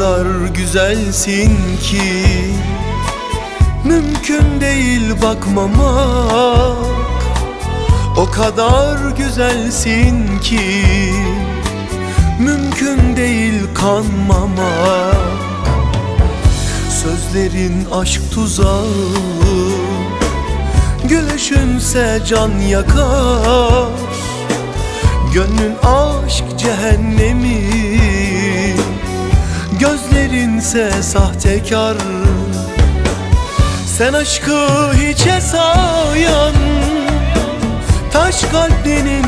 kadar güzelsin ki mümkün değil bakmamak. O kadar güzelsin ki mümkün değil kanmamak. Sözlerin aşk tuzağı, gülüşünse can yakar. Gönlün aşk cehennemi, gözlerinse sahtekar. Sen aşkı hiçe sayan, taş kalbinin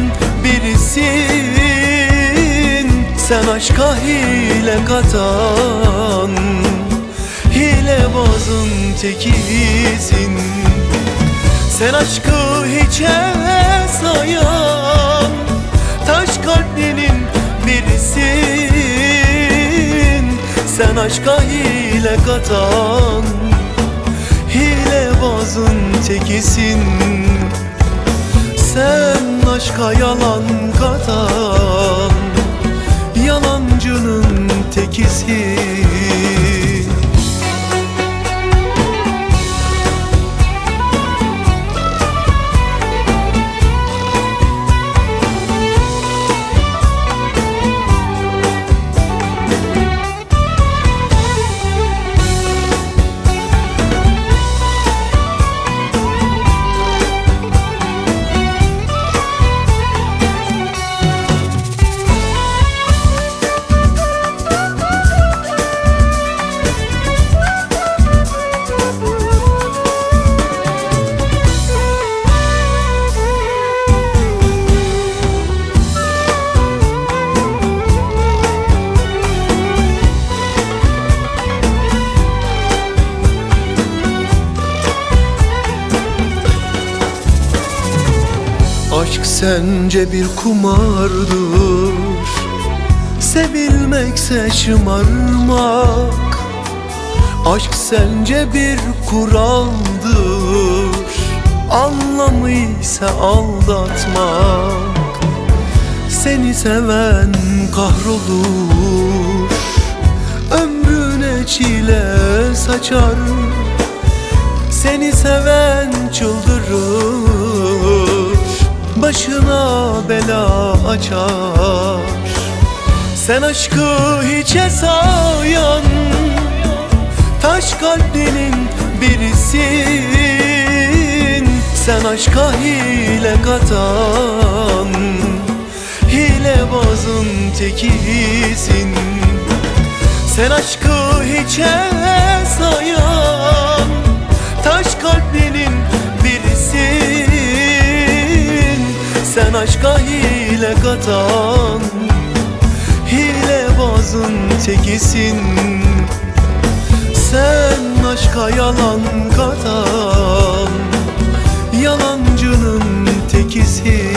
birisin. Sen aşka hile katan, hilebazın tekisin. Sen aşkı hiçe sayan, taş kalbinin birisin. Sen aşka hile katan, hilebazın tekisin. Sen aşka yalan katan, yalancının tekisin. Aşk sence bir kumardır, sevilmekse şımarmak. Aşk sence bir kuraldır, anlamı ise aldatmak. Seni seven kahrolur, ömrüne çile saçar. Seni seven çıldırır, başına bela açar. Sen aşkı hiçe sayan, taş kalbinin birisin. Sen aşka hile katan, hilebazın tekisin. Sen aşkı hiçe sayan, taş kalbinin birisin. Sen aşka hile katan, hilebazın tekisin. Sen aşka yalan katan, yalancının tekisin.